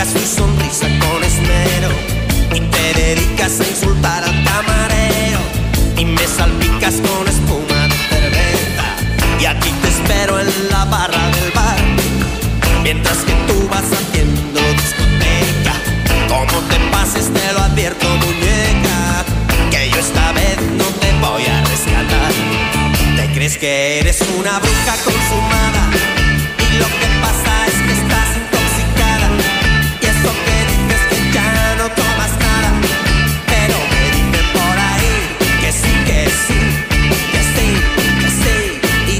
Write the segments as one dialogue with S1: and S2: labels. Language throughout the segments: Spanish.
S1: Maquillas tu sonrisa con esmero y te dedicas a insultar al camarero y me salpicas con espuma de cerveza y aquí te espero en la barra del bar mientras que tú vas haciendo discoteca. Como te pases te lo advierto, muñeca, que yo esta vez no te voy a rescatar. Te crees que eres una bruja consumada y lo que pasa es que estás intoxicada y eso que dices que ya no tomas nada, pero me dicen por ahí que sí, que sí, que sí, que sí, y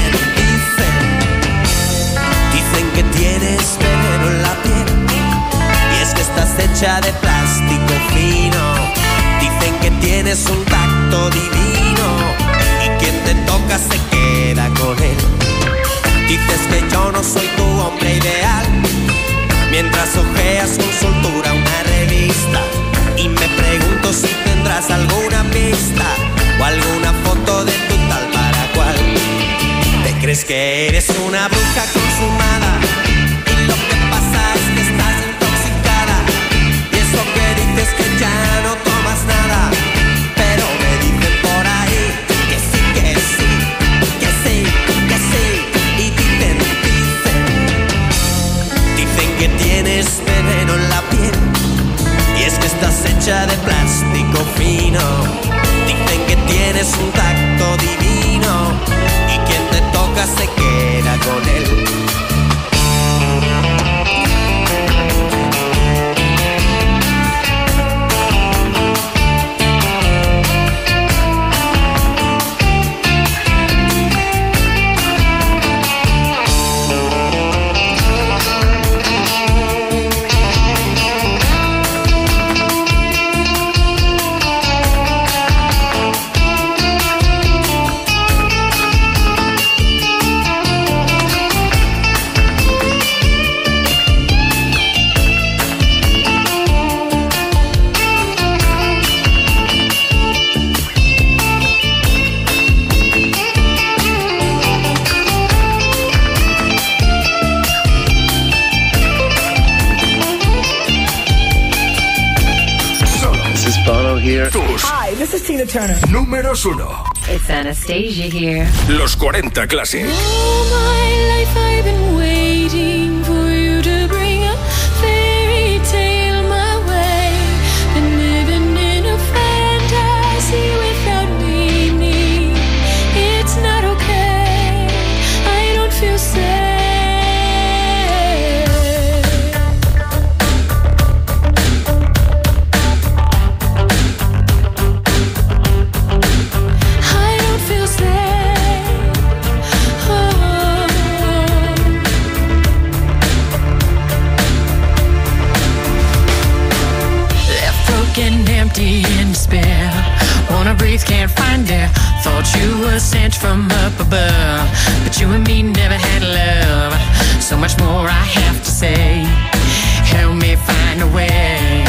S1: dicen que tienes veneno en la piel y es que estás hecha de plástico fino. Dicen que tienes un tacto divino y quien te toca se queda con él. Dices que yo no soy tu hombre ideal mientras ojeas con soltura una revista y me pregunto si tendrás alguna pista o alguna foto de tu tal para cual. Te crees que eres una bruja consumada y lo que pasa es que estás intoxicada y eso que dices que ya no tomas nada, pero me dicen por ahí que sí, que sí, que sí, que sí, y dicen que tienes veneno en la piel y es que estás hecha de plástico fino. Dicen que tienes un tacto divino y quien te toca se queda con él.
S2: Hi, this is Tina Turner.
S3: Números 1.
S4: It's Anastasia here.
S3: Los 40 Classic.
S5: All my life I've been waiting for you to bring a fairy tale my way. Been living in a fantasy without meaning. It's not okay. I don't feel safe. Empty in despair, wanna breathe, can't find air. Thought you were sent from up above, but you and me never had love. So much more I have to say. Help me find a way.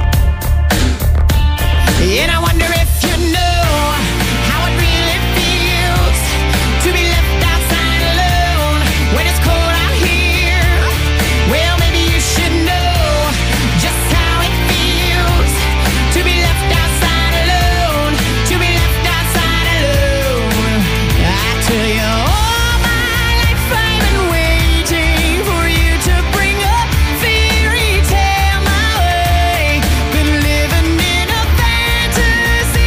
S5: And I wonder if you know how it really feels to be left outside alone when it's cold out here. Well, maybe you should know just how it feels to be left outside alone, to be left outside alone. I tell you, all my life I've been waiting for you to bring a fairy tale my way. Been living in a fantasy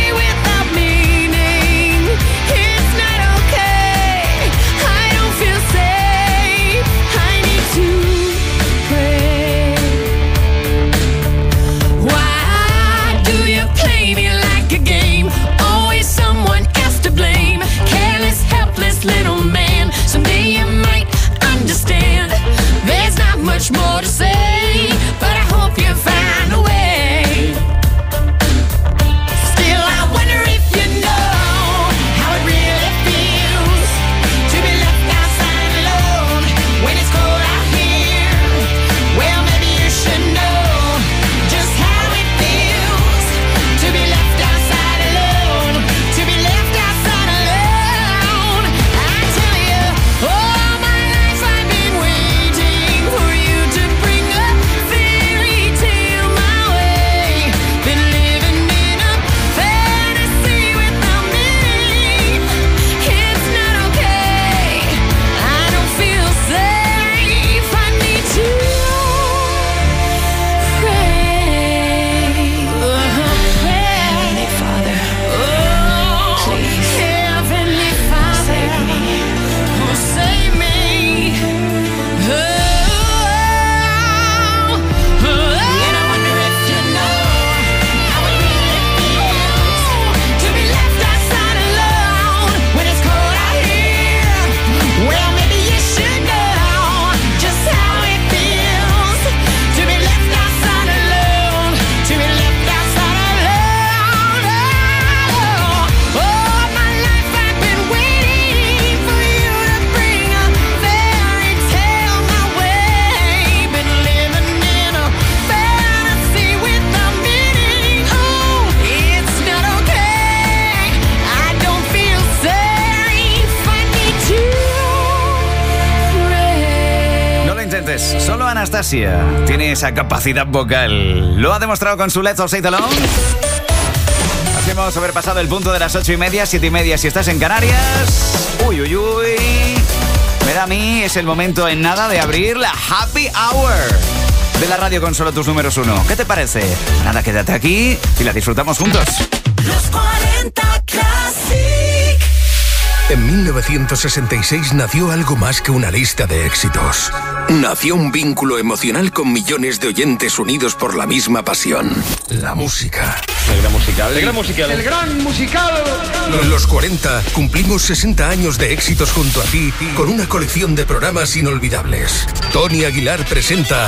S6: voces. Solo Anastasia tiene esa capacidad vocal. Lo ha demostrado con su Let's All Say It Alone. Así hemos sobrepasado el punto de las 8:30, 7:30 si estás en Canarias. Uy, uy, uy. Me da a mí, es el momento en nada de abrir la Happy Hour de la radio con solo tus números 1. ¿Qué te parece? Nada, quédate aquí y la disfrutamos juntos.
S1: Los 40 Classic.
S3: En 1966 nació algo más que una lista de éxitos. Nació un vínculo emocional con millones de oyentes unidos por la misma pasión. La música.
S7: El gran musical. El gran musical.
S8: El gran musical.
S3: Los 40 cumplimos 60 años de éxitos junto a ti con una colección de programas inolvidables. Tony Aguilar presenta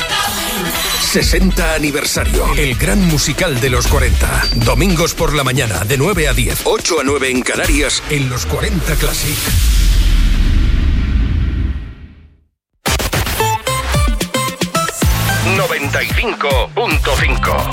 S3: 60 aniversario. El gran musical de los 40. Domingos por la mañana de 9 a 10, 8 a 9 en Canarias en los 40 Classic. ...95.5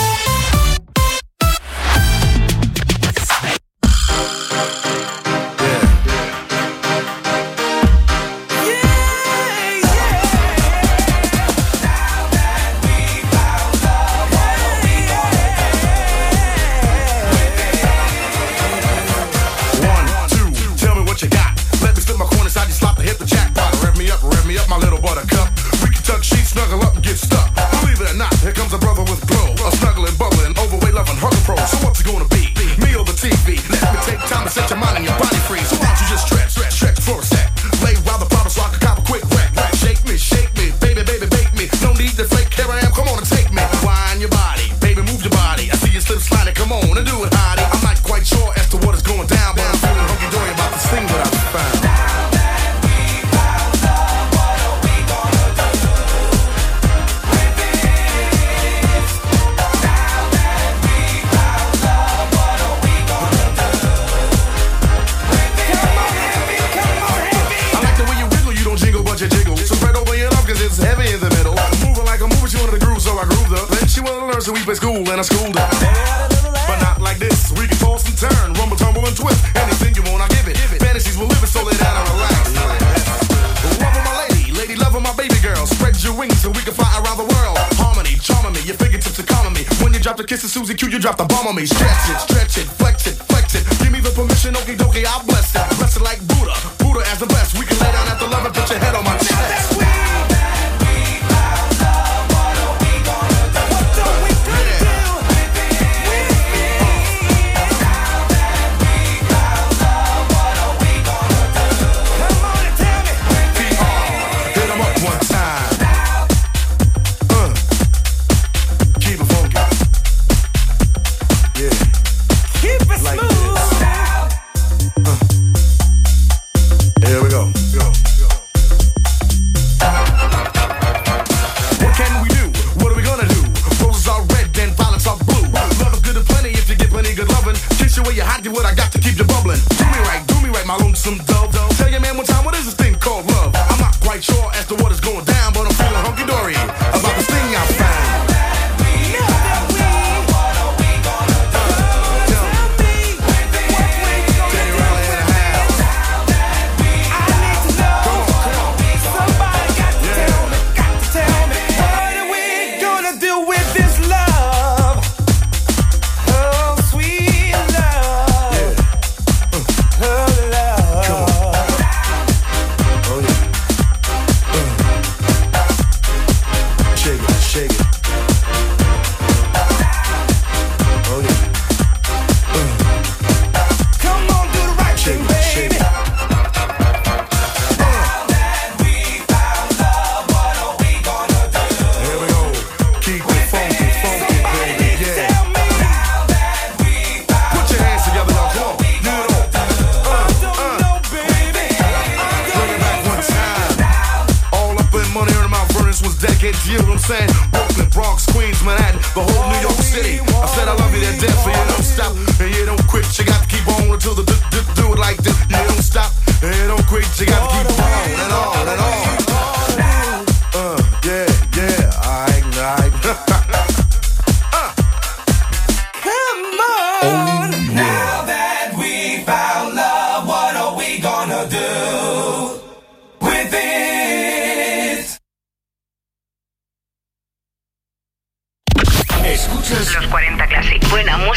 S9: gonna do with it?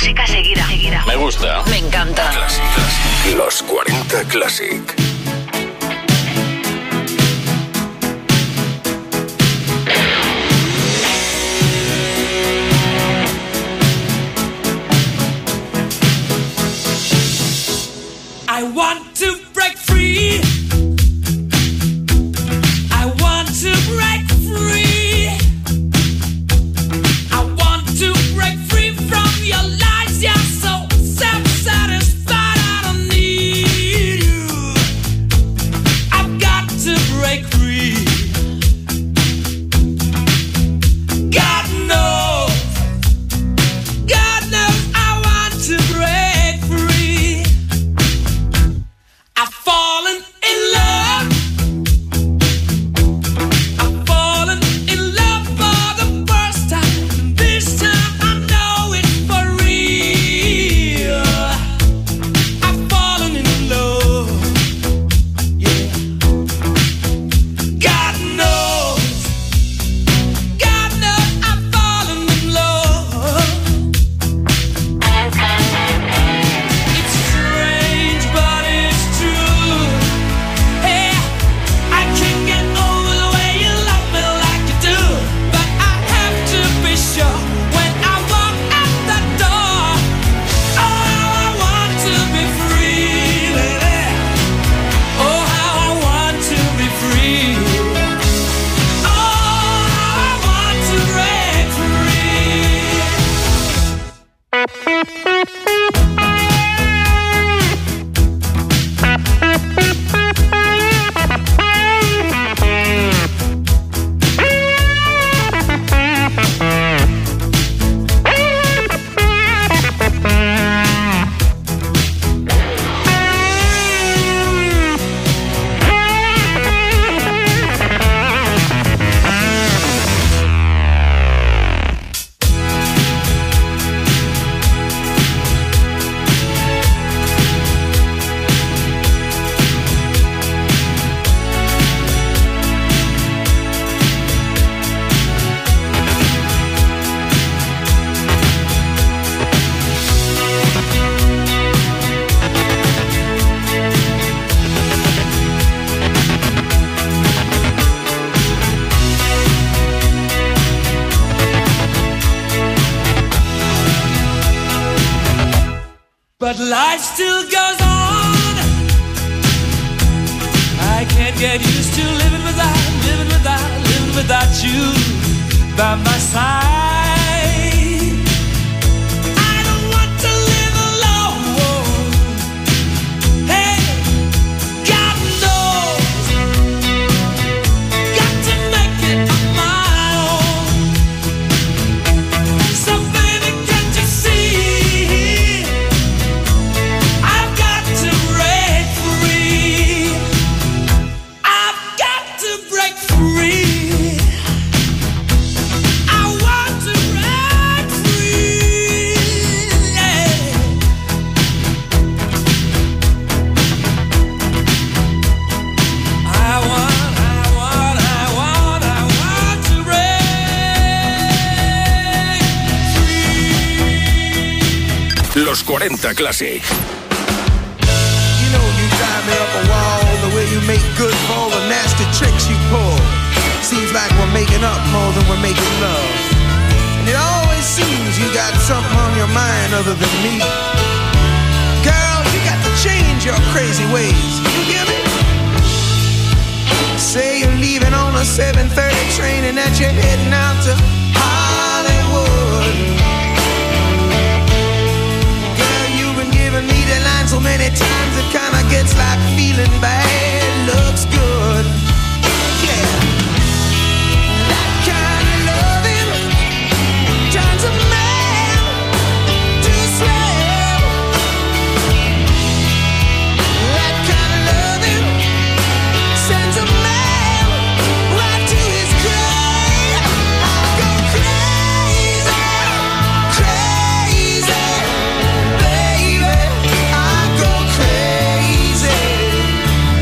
S4: música seguida.
S7: Me gusta.
S4: Me encanta.
S3: Classic. Los 40 Classic.
S8: I want to break free. I want to break free. I want to break free from your lies. You're so self-satisfied. I don't need you. I've got to break free. God knows I want to break free. I've fallen in love. I've fallen in love for the first time. This time I know it's for real. I've fallen in love. Yeah. God knows I've fallen in love. It's strange, but it's true. Hey, I can't get over the way you love me like you do. But I have to be sure when I walk out the door. Oh, how I want to be free, baby. Oh, how I want to be free. Oh, how I want to break free. But life still goes on. I can't get used to living without you by my side. I don't want to live alone. Hey, God knows, got to make it on my own. So baby, can't you see? I've got to break free. I've got to break free. I want to break free. Yeah. I want to break free.
S3: Los 40 Classic.
S9: You know you drive me up a wall, the way you make good for all the nasty tricks you pull. Seems like we're making up more than we're making love. And it always seems you got something on your mind other than me. Girl, you got to change your crazy ways. You hear me? Say you're leaving on a 7:30 train and that you're heading out to Hollywood. Girl, you've been giving me the line so many times it kinda gets like feeling bad looks good. Yeah, that kind of loving turns a man to a slave. That kind of loving sends a man right to his grave. I go crazy, crazy, baby. I go crazy.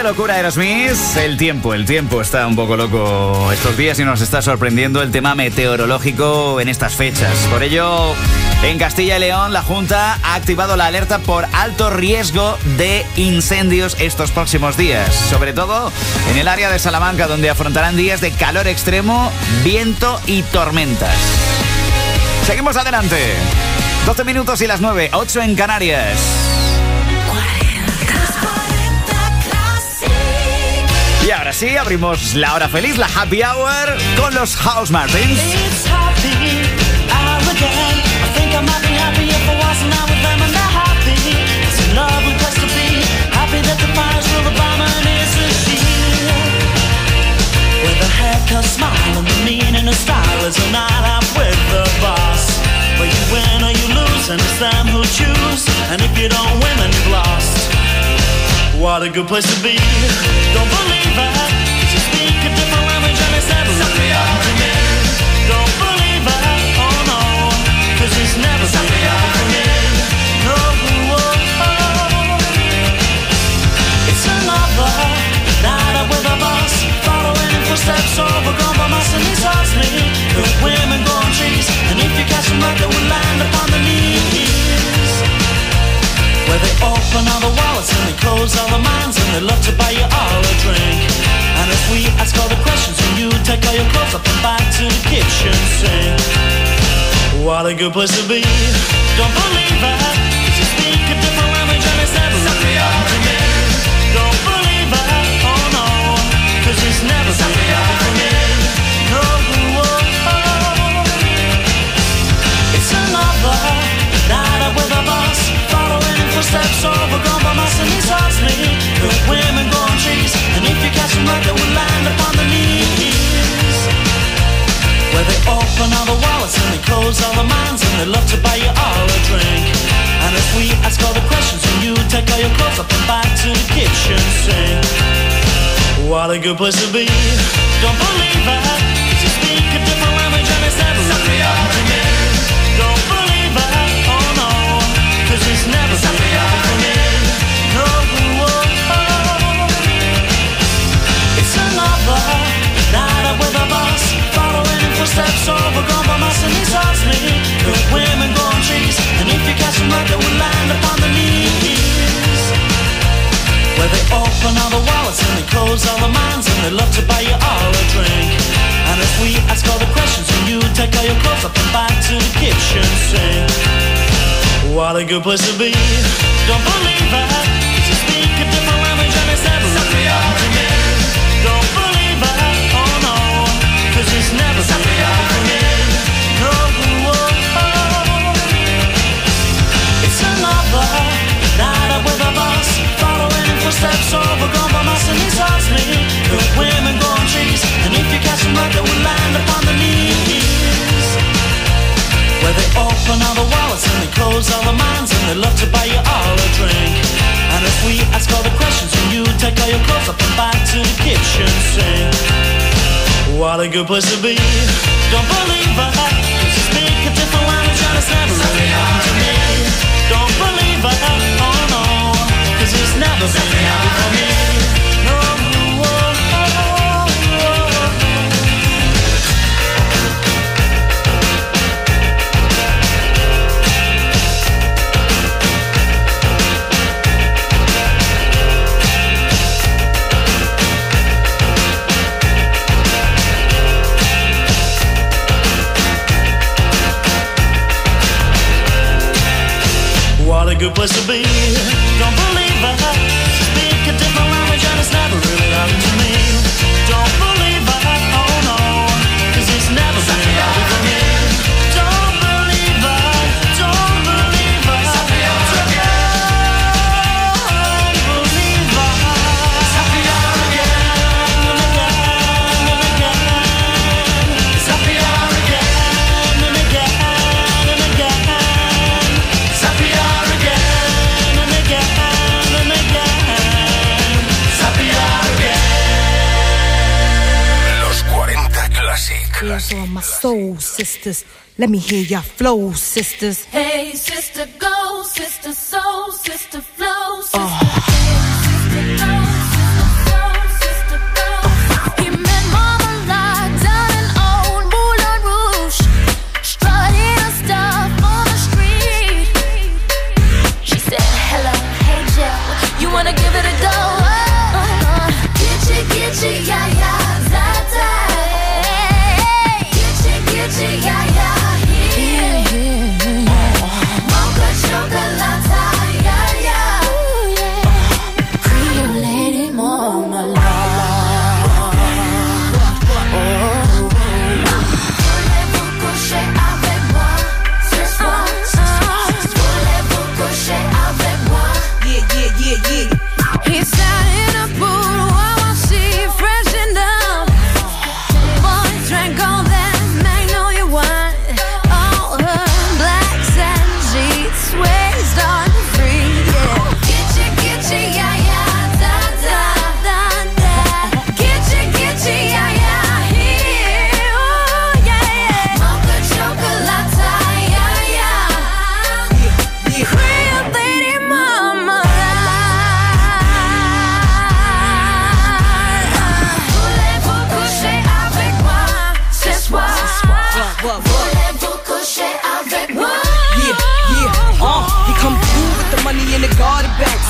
S6: locura Aerosmith. El tiempo está un poco loco estos días y nos está sorprendiendo el tema meteorológico en estas fechas. Por ello, en Castilla y León, la Junta ha activado la alerta por alto riesgo de incendios estos próximos días. Sobre todo en el área de Salamanca, donde afrontarán días de calor extremo, viento y tormentas. Seguimos adelante. 12 minutos y las 9, 8 en Canarias. Y ahora sí, abrimos la hora feliz, la happy hour, con los House Martins.
S10: But you win or you lose, and it's them who choose. And if you don't win, then you've lost. What a good place to be. Don't believe it, 'cause you speak a different language and it's never really happened to me. Don't believe it, oh no, 'cause it's never really happened to me. No, it's another night out with a boss, following in footsteps, overgrown by mice, and he tells me that women go on trees, and if you catch them right, they will land upon the knees. Where they open all the wallets and they close all the minds, and they love to buy you all a drink. And if we ask all the questions, and you take all your clothes up and back to the kitchen sink. What a good place to be. Don't believe it, 'cause you speak a different language and it's never really happened to me. Don't believe it, oh no, 'cause it's never really happened to me. No, it's another night out with a boss, following in footsteps, overgrown by mice, and he tells me that women go on trees, and if you catch them right, they will land upon the knees. Where they open all the wallets and they close all the minds, and they love to buy you all a drink. And if we ask all the questions, and you take all your clothes up and back to the kitchen sink. What a good place to be. Don't believe it, 'cause you speak a different language and it's never really happened to me. Don't believe it, oh no, 'cause it's never really happened to me. No, it's another night out with a boss, following in footsteps, overgrown by mice, and he tells me that women go on trees, and if you catch them right, they will land upon the knees. Where they open all the wallets and they close all the minds, and they love to buy you all a drink. And if we ask all the questions, and you take all your clothes up and back to the kitchen sink. What a good place to be. Don't believe it, 'cause you speak a different language and it's never really happened to me. Don't believe it, oh no, 'cause it's never really happened to me. No, it's another night out with a boss, following in footsteps, overgrown by mice, and he tells me that women go on trees, and if you catch them right, they will land upon the knees. Where they open all the wallets and they close all the minds, and they love to buy you all a drink. And if we ask all the questions, and you take all your clothes up and back to the kitchen sink. What a good place to be. Don't believe it, 'cause you speak a different language and it's never really happened to me. Don't believe it, oh no, 'cause it's never really happened for me. No, what a good place to be. Don't believe it, speak a different language and it's never really happened to me. Don't believe it, oh no, 'cause it's never really happened to me. Don't believe it, don't believe it, don't believe it. It's happy hour again and again and again. It's happy hour again and again and again. It's happy hour again and again and again. It's happy hour again.
S3: Los 40 Classic.
S2: Here's all my soul sisters. Let me hear your flow, sisters.
S5: Hey, sister, go, sister, soul, sister, flow, sister. Hey, sister, go, sister,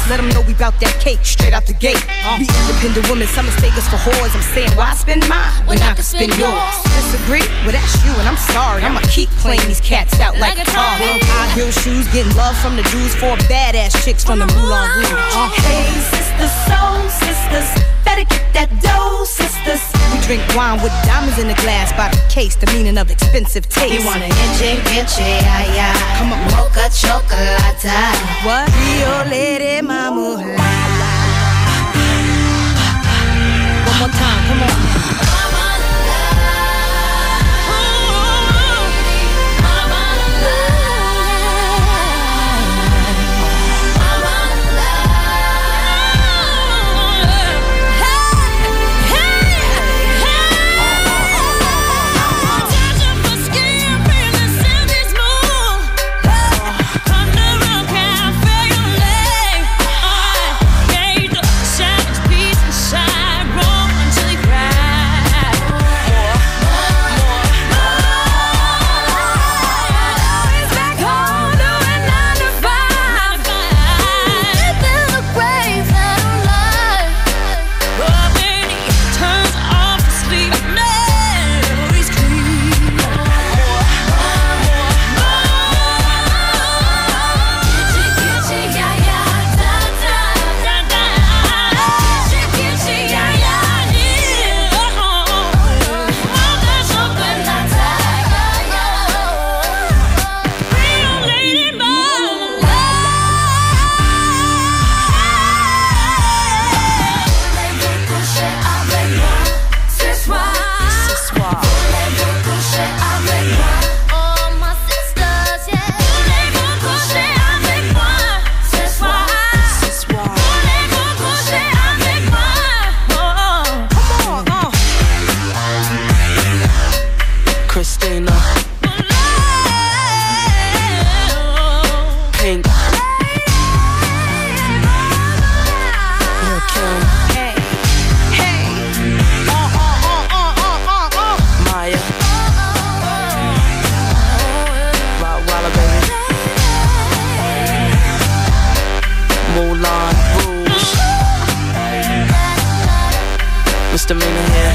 S2: Let them know we bout that cake straight out the gate. We independent women, some mistake us for whores. I'm saying, why spend mine when I can spend yours? Disagree? Well, that's you, and I'm sorry. I'ma keep playing these cats out like a car. High heel shoes, getting love from the Jews, for badass chicks from the Moulin Rouge.
S11: Hey, sisters, soul sisters, better get that dough, sisters.
S2: We drink wine with diamonds in the glass by the case, the meaning of expensive taste.
S11: You wanna inche, ay, ay.
S2: Come on,
S11: mocha chocolate.
S2: What? Rio Lady Mama. One more time, come on.
S10: Misdemeanor here.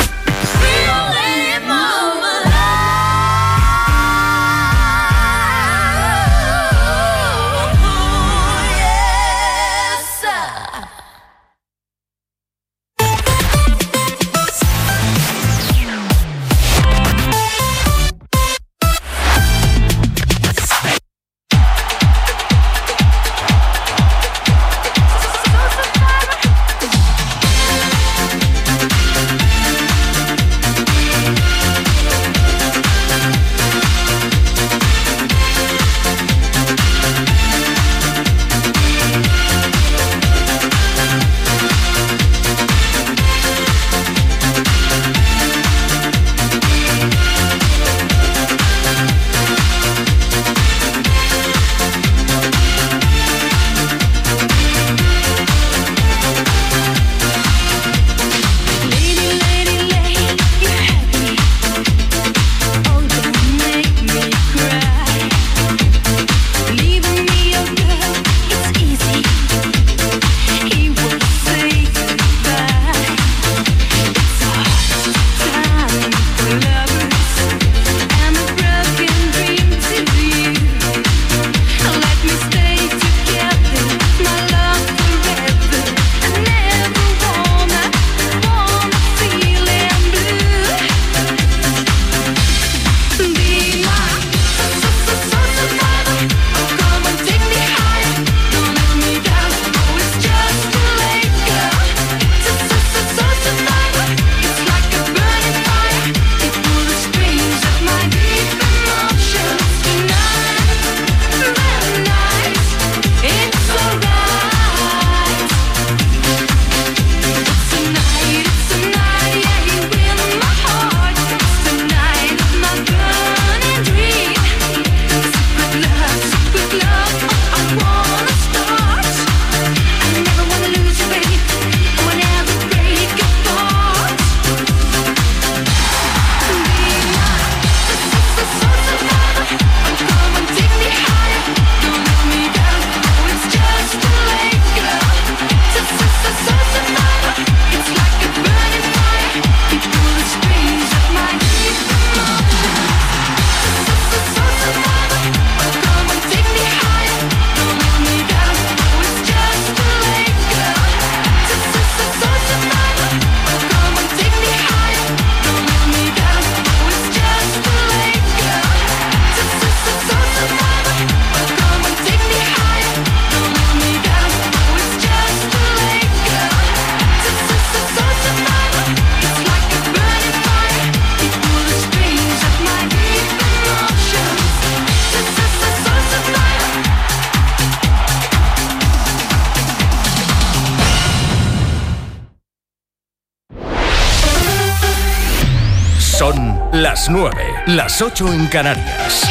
S3: Son las 9, las 8 en Canarias.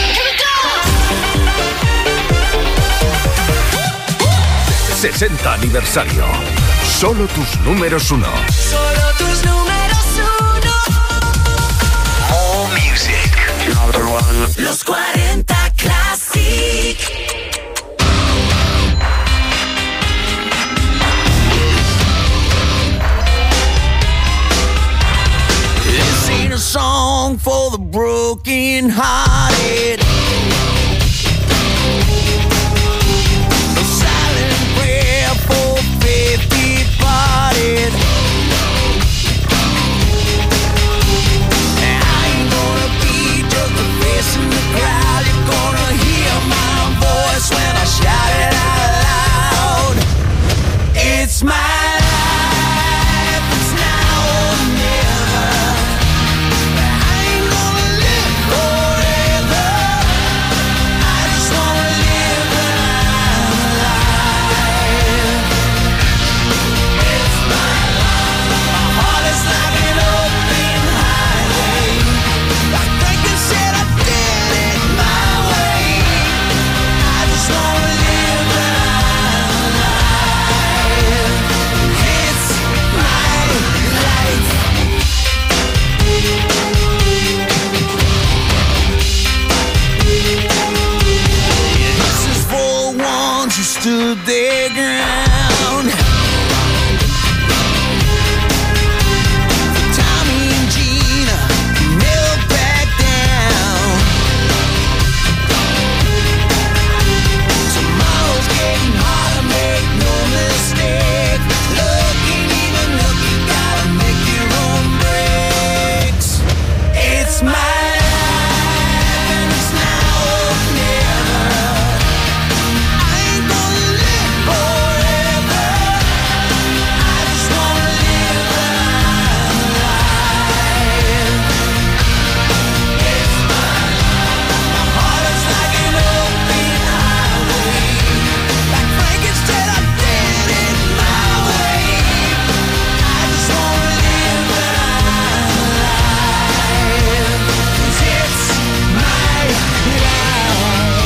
S3: 60 aniversario. Solo tus números uno.
S11: Solo tus números uno.
S3: More music.
S11: Los 40 Classic.
S9: This ain't a song for the broken hearted. A silent prayer for faith departed. And I ain't gonna be just a face in the crowd. You're gonna hear my voice when I shout it out loud. It's my life, it's now or never. I ain't gonna live forever. I just wanna live when I'm alive. It's my life. My heart is like an open highway. Like Franklin said, I did it my way. I just wanna live when I'm alive. It's my life. This is for the ones who stood their ground. For Tommy and Gina, who never back down. Tomorrow's getting harder, make no mistake. Looking, even looking, gotta make your own breaks. It's my life, and it's now or never. I ain't gonna live forever. I just wanna live when I'm alive. It's my life. My heart is like an open highway. Like Frankenstein, I did it my way. I just wanna live when I'm alive. 'Cause it's my life.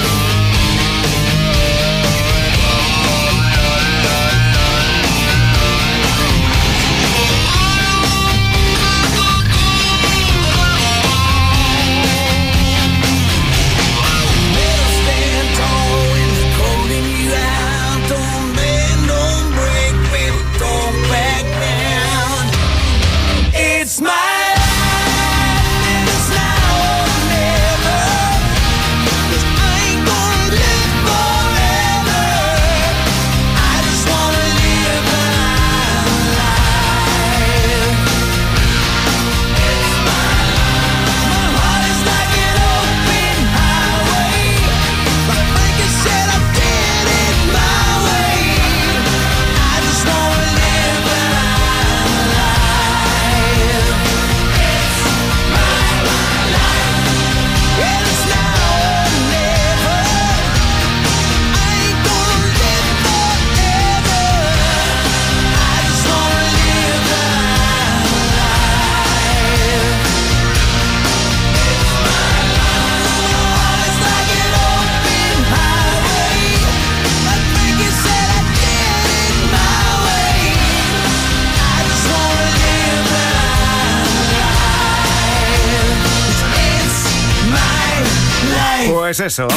S9: Better stand tall when they're calling you out. Don't bend, don't break, baby, don't back down. It's my life, and it's now or never. 'Cause I ain't gonna live forever. I just wanna live when I'm alive. It's my life. My heart is like an open highway. Like Frankie said, I did it my way. I just wanna live when I'm alive. It's my life. And it's now or never. I ain't gonna live forever. I just wanna live when I'm alive. It's my life. It's like an open highway. Like Frankie said, I did it my way. I just wanna live when I'm alive. It's my life.
S6: Pues eso.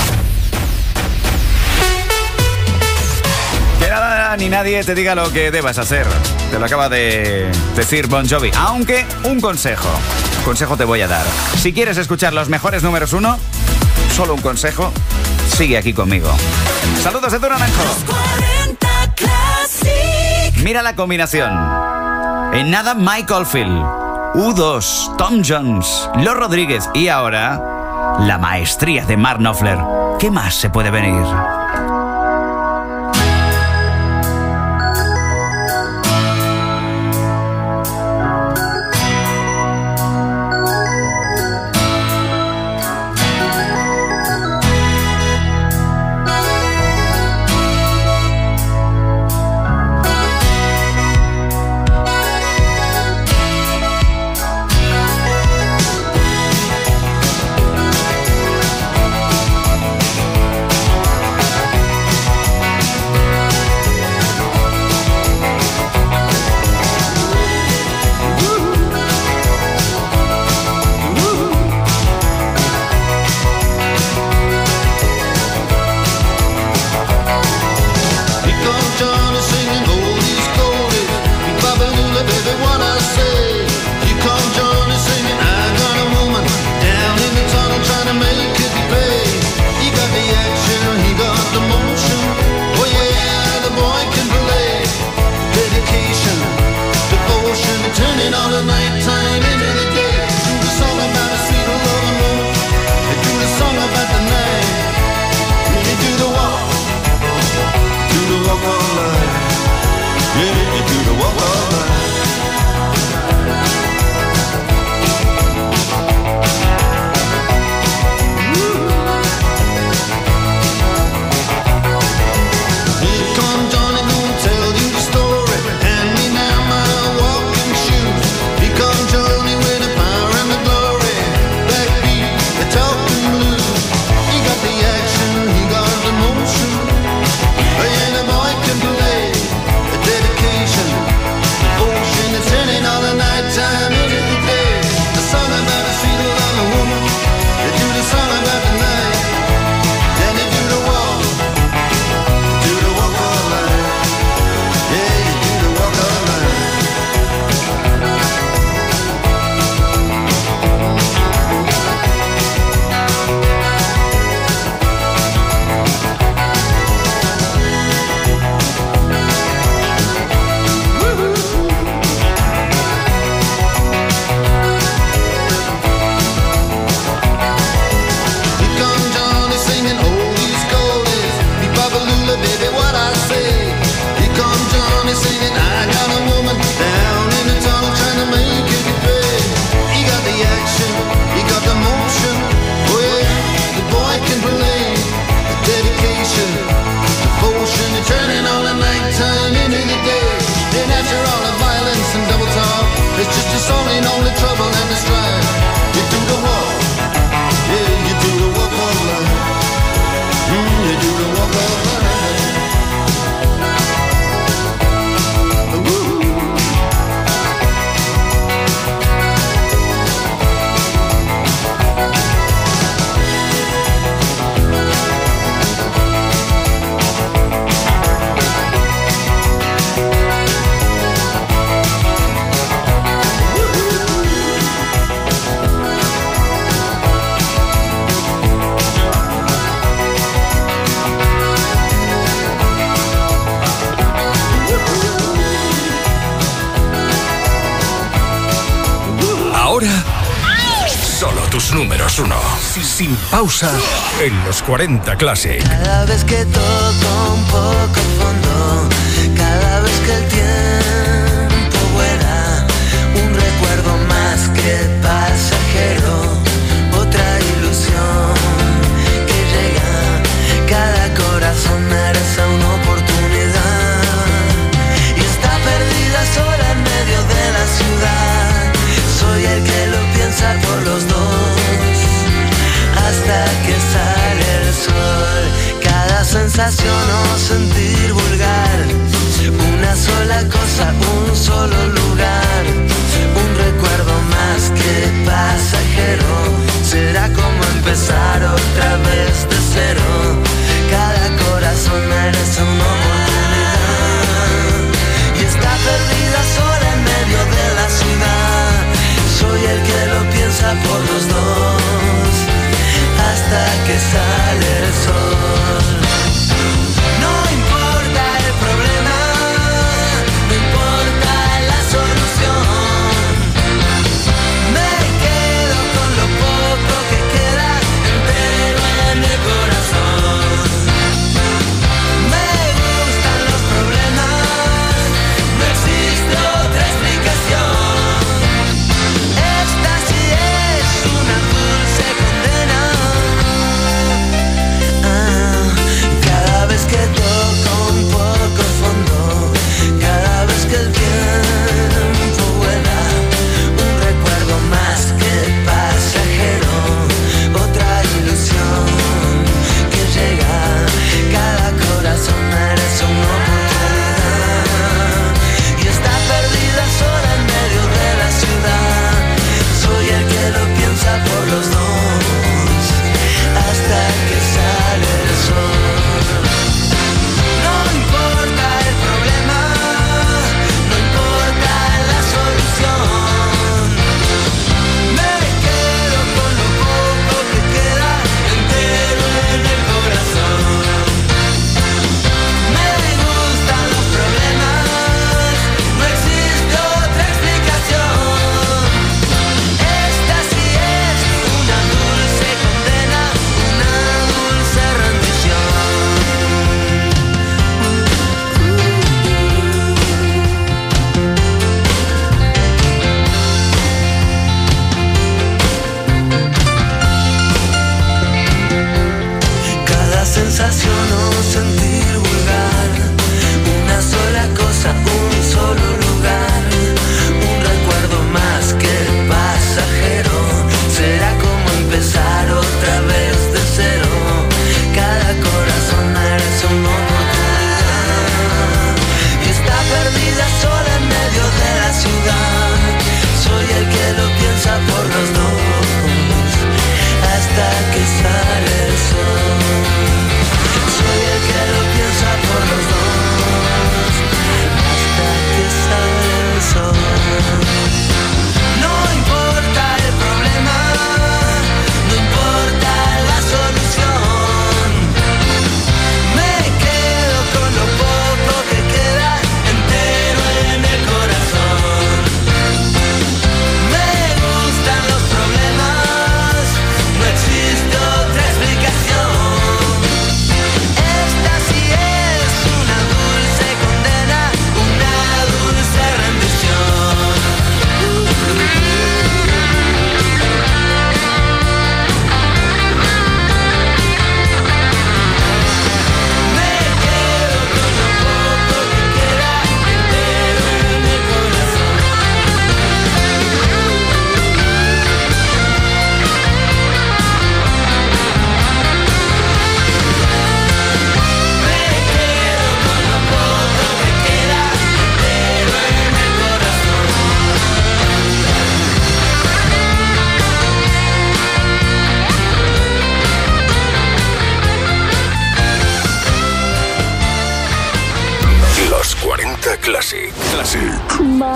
S6: Que nada ni nadie te diga lo que debas hacer. Te lo acaba de decir Bon Jovi. Aunque un consejo te voy a dar. Si quieres escuchar los mejores números uno, solo un consejo, sigue aquí conmigo. Saludos de tu naranjo.
S11: 40 Classic.
S6: Mira la combinación. En nada Mike Oldfield, U2, Tom Jones, Los Rodríguez y ahora la maestría de Mark Knopfler. ¿Qué más se puede venir?
S12: turning all the nighttime into the day. Do the song about a sweet loving woman. They do the song about the night. You do the walk of life. Yeah, you do the walk of life. Here come Johnny, gonna tell you the story. Hand me now my walking shoes. Here come Johnny with the power and the glory. Backbeat, the talking blues. He got the action, he got the motion. And the boy can play the dedication, devotion. It's turning all the nighttime into the day. The song about a sweet loving woman. They do the song about the night. Then they do the walk of life. Yeah, you do the walk of life. Here come Johnny singing oldies goldies. Be Babalula, baby, what I say. Here come Johnny singing, I got a woman down in the tunnel trying to make it pay. He got the action, he got the motion. Oh yeah, the boy can play the dedication, devotion. They're turning all the nighttime into the day. Then after all the violence and double talk, it's just a song in all the trouble and the strife. You do the walk. Yeah, you do the walk of life. You do the walk of life. Ooh.
S3: Ahora, solo tus números uno. Sin pausa en los 40 Classic.
S13: Cada vez que toco un poco fondo, cada vez que el tiempo vuela, un recuerdo más que pasajero, otra ilusión que llega. Cada corazón merece una oportunidad y está perdida sola en medio de la ciudad. Soy el que lo piensa por los dos hasta que sale el sol. Cada sensación o sentir vulgar, una sola cosa, un solo lugar, un recuerdo más que pasajero. Será como empezar otra vez de cero. Cada corazón merece una oportunidad y está perdida sola en medio de la ciudad. Soy el que lo piensa por los dos hasta que sale el sol. No importa el problema, no importa la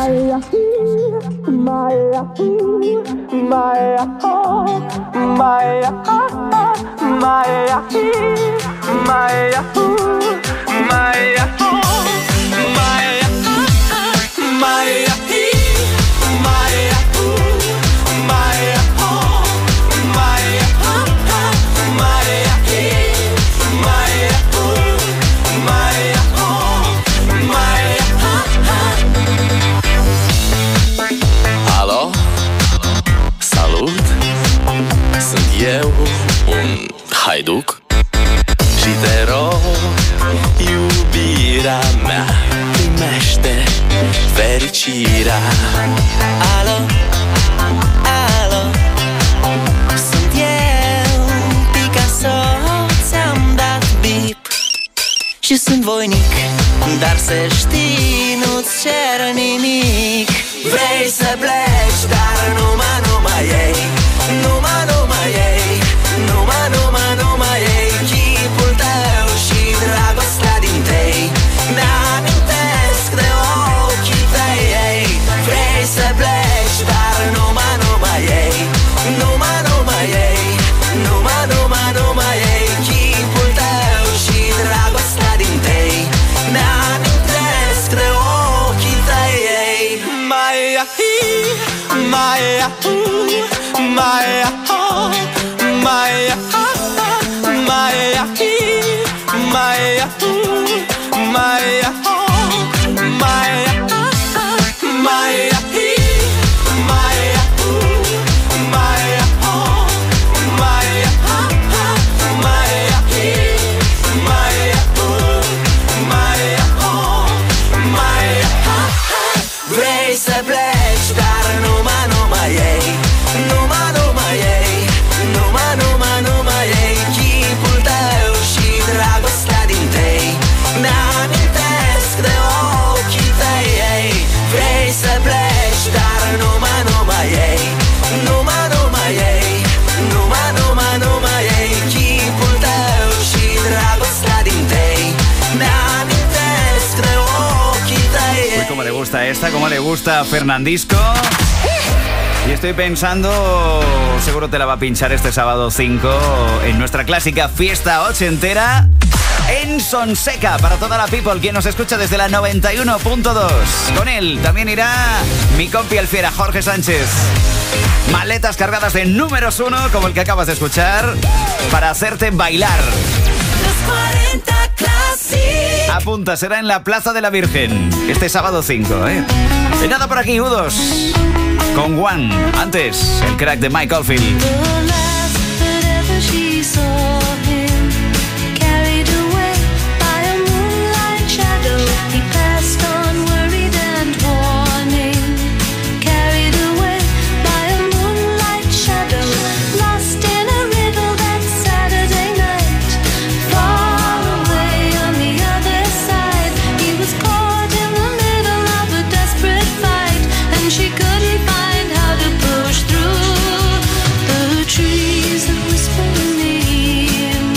S14: Alo? Salut! Sunt eu, un haiduc, și te rog, iubirea mea, primește fericirea.
S13: Alo, alo, sunt eu, Picasso, ți-am dat bip și sunt voinic, dar să știi, nu-ți cer nimic. Vrei să pleci, dar numai ei, numai ei, numai ei, chipul tău și dragostea din tei mi-amintesc de ochii tăi, ei. Vrei să pleci, dar numai ei, numai ei, numai ei, chipul tău și dragostea din tei mi-amintesc de ochii tăi, ei. Maia hi, maia hu, maia ho, maia ha, maia hi, maia hu, maia ho, maia ha, maia hi, maia hu, maia ho, maia ha, maia hi, maia hu, maia ho, maia ha. Vrei să pleci, dar numai ei, numai ei, numai ei, chipul tău și dragostea din tei mi-amintesc de ochii tăi, ei. Vrei să pleci, dar numai ei, numai ei, numai ei, chipul tău și dragostea din tei mi-amintesc de ochii tăi, ei.
S6: Uy, cómo le gusta esta, cómo le gusta a Fernandisco. Y estoy pensando, seguro te la va a pinchar este sábado 5 en nuestra clásica fiesta ochentera en Sonseca, para toda la people, quien nos escucha desde la 91.2. Con él también irá mi compi el fiera Jorge Sánchez. Maletas cargadas de números 1, como el que acabas de escuchar, para hacerte bailar.
S11: Los 40 Classic.
S6: Apunta, será en la Plaza de la Virgen, este sábado 5, ¿eh? Y nada por aquí, Udos. Con One, antes, el crack de Mike Oldfield.
S15: Trees that whisper me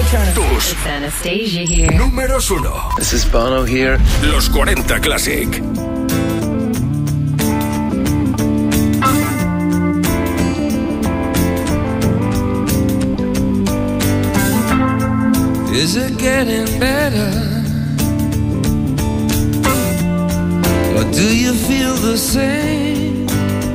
S3: Tus
S4: It's Anastasia here.
S3: números 1.
S14: This is Bono here.
S3: Los 40 Classic.
S15: Is it getting better? Or do you feel the same?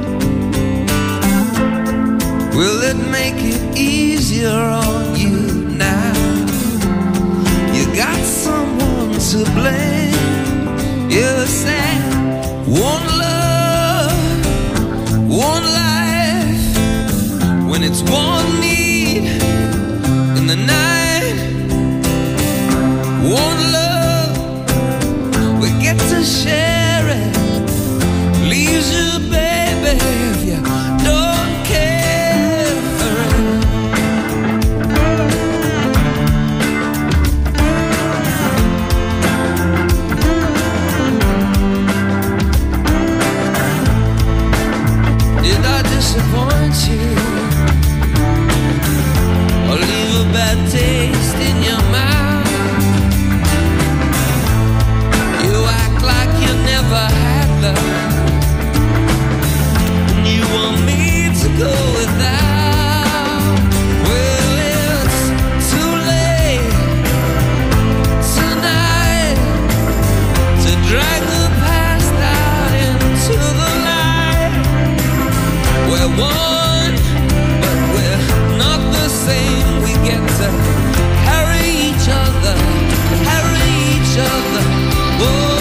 S15: Will it make it easier on you now? You got someone to blame. You said one love, one life. When it's one need in the night, one love, we get to share it. Leaves you, baby, if you don't care for it. Did I disappoint you? Or leave a bad taste in your mouth? Never had love, and you want me to go without. Well, it's too late tonight to drag the past out into the light. We're one, but we're not the same. We get to carry each other, carry each other. Whoa.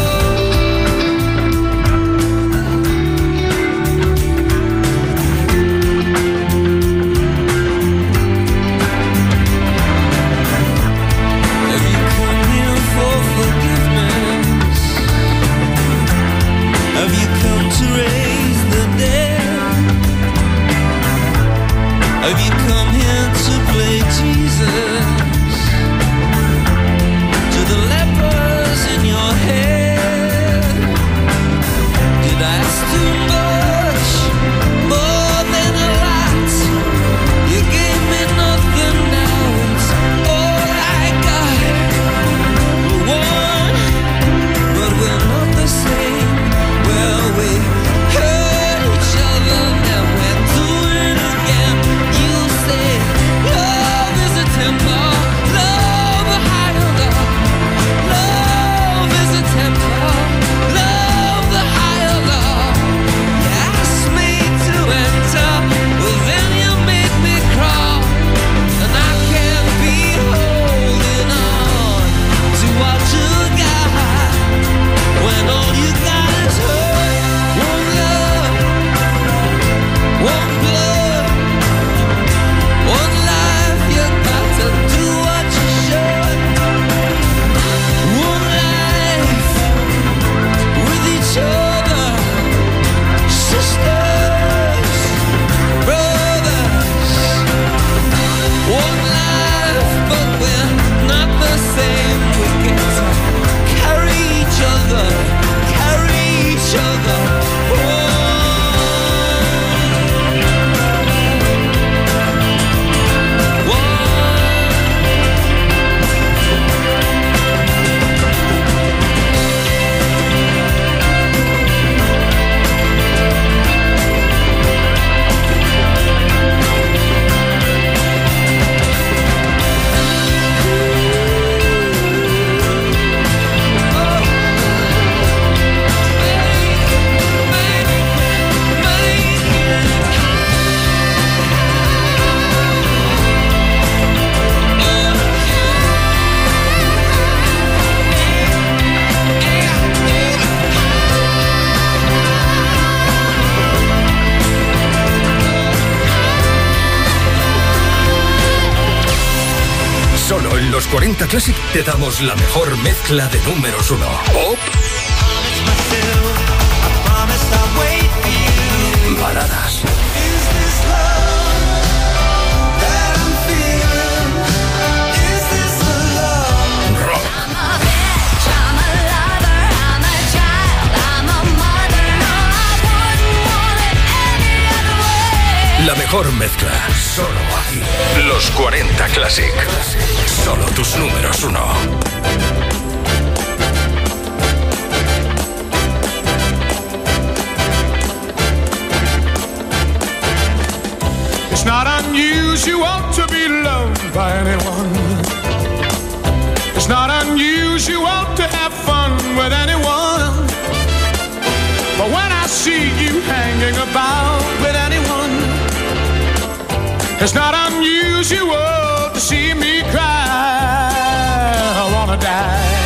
S15: Have you come here to play Jesus? To the lepers in your head? Did I ask too much? More than a lot. You gave me nothing, now it's all I got. We're one, but we're not the same. Well, we hurt each other, now we're doing it again. Love is a temple, love a higher love. Love is a temple, love the higher love. You asked me to enter, well then you made me crawl. And I can't be holding on to what you got, when all you got is hurt. One love, one blood, one life, you got to do what you should. One life with each other, sisters, brothers. One life, but we're not the same. We get to carry each other, carry each other.
S3: Solo en los 40 Classic te damos la mejor mezcla de números 1. Pop, baladas, rock, La mejor mezcla. Solo aquí. Los 40 Classic. Solo tus números uno.
S16: It's not unusual to be loved by anyone. It's not unusual to have fun with anyone. But when I see you hanging about with anyone, it's not unusual to see me cry. I wanna die.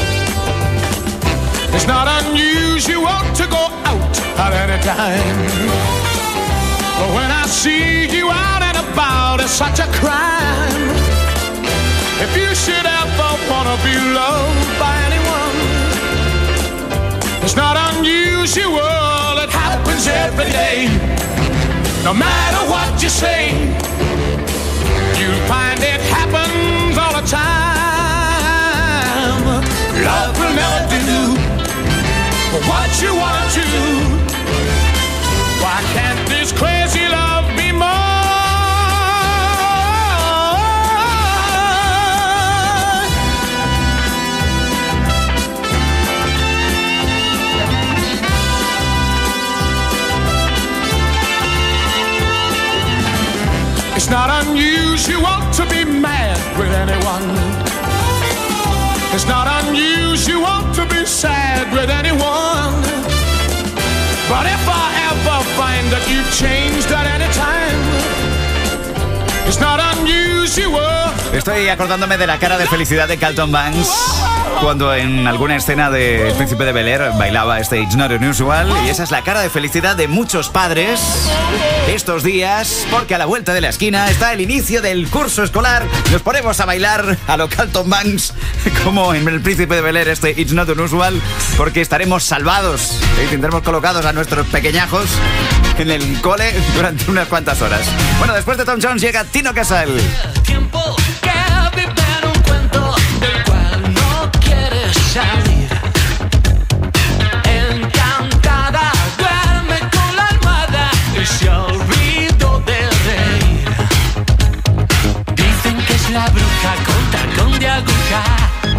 S16: It's not unusual to go out at any time. But when I see you out and about, it's such a crime. If you should ever wanna be loved by anyone, it's not unusual, it happens every day. No matter what you say, you'll find it happens all the time. Love will never do what you want to do. Why can't this crazy love be more? It's not unusual to be mad with anyone. It's not unusual to be sad with anyone. But if I ever find that you've changed at any time, it's not unusual.
S6: Estoy acordándome de la cara de felicidad de Carlton Banks cuando en alguna escena de El Príncipe de Bel-Air bailaba este It's Not Unusual, y esa es la cara de felicidad de muchos padres estos días, porque a la vuelta de la esquina está el inicio del curso escolar. Nos ponemos a bailar a lo Carlton Banks como en El Príncipe de Bel-Air este It's Not Unusual, porque estaremos salvados y tendremos colocados a nuestros pequeñajos en el cole durante unas cuantas horas. Bueno, después de Tom Jones llega Tino Casal.
S15: Tiempo que vive un cuento del cual no quieres salir. Encantada duerme con la almohada y se olvidó de reír. Dicen que es la bruja con tacón de aguja